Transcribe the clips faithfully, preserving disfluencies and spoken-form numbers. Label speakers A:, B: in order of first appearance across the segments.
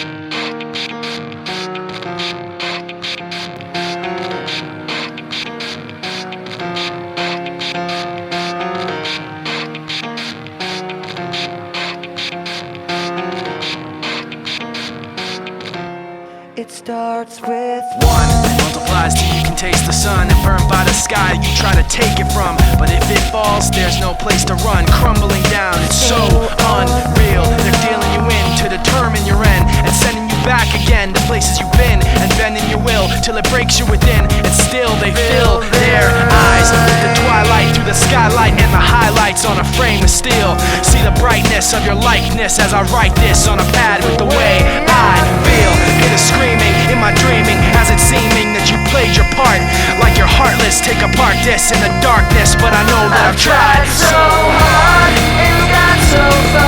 A: It starts with
B: one, multiplies till you can taste the sun, and burned by the sky you try to take it from. But if it falls, there's no place to run, crumbling down, it's so unreal. They're dealing you in to determine your end, and sending you back again to places you've been, and bending your will till it breaks you within. And still they fill their eyes with the twilight through the skylight and the highlights on a frame of steel. See the brightness of your likeness as I write this on a pad with the way I feel. Hear the screaming in my dreaming as it's seeming that you played your part. Like you're heartless, take apart this in the darkness, but I know that I've tried
A: so hard and got so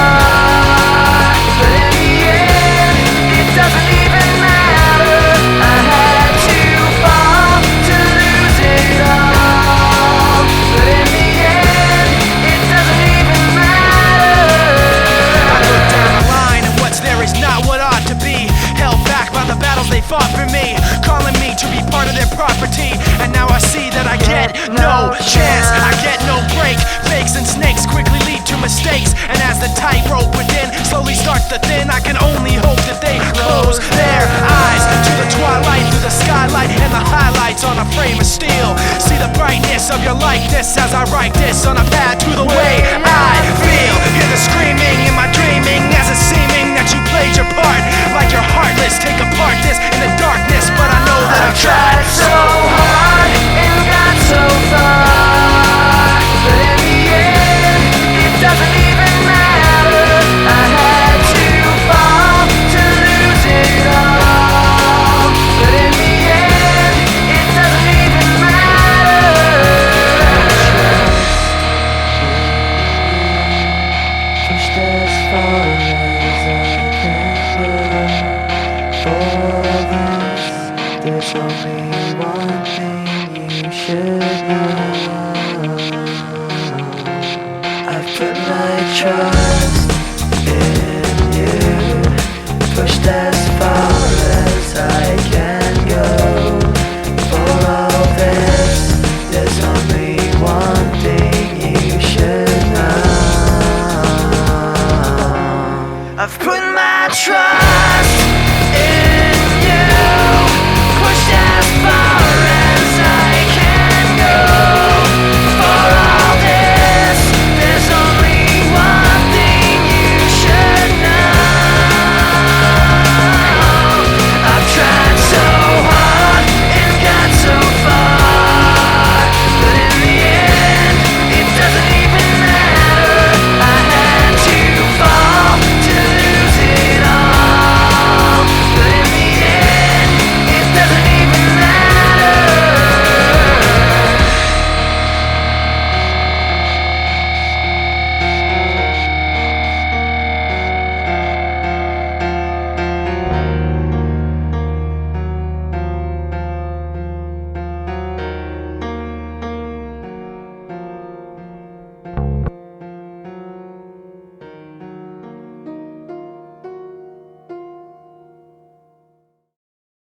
A: far, but in the end, it doesn't even matter. I had to fall to lose it all, but in the end, it doesn't even matter.
B: I look down the line and what's there is not what ought to be. Held back by the battles they fought for me, calling me to be part of their property. And now I see that I get no chance, I get no break. Fakes and snakes quickly lead to mistakes, and as the tightrope within slowly starts to thin, I can only hope that they close their eyes to the twilight through the skylight and the highlights on a frame of steel. See the brightness of your likeness as I write this on a pad to the way I feel. Hear the screaming in my dreaming as it's seeming that you played your part. Like you're heartless, take apart this in the darkness, but I know that I've tried
A: so hard and got so far, but in the end, it doesn't even matter. I had to fall to lose it all, but in the end, it doesn't even matter. Pushed as far as I can go. For this, there's only one thing you should know. I've put my trust in you, pushed as far as I can go. For all this, there's only one thing you should know. I've put my trust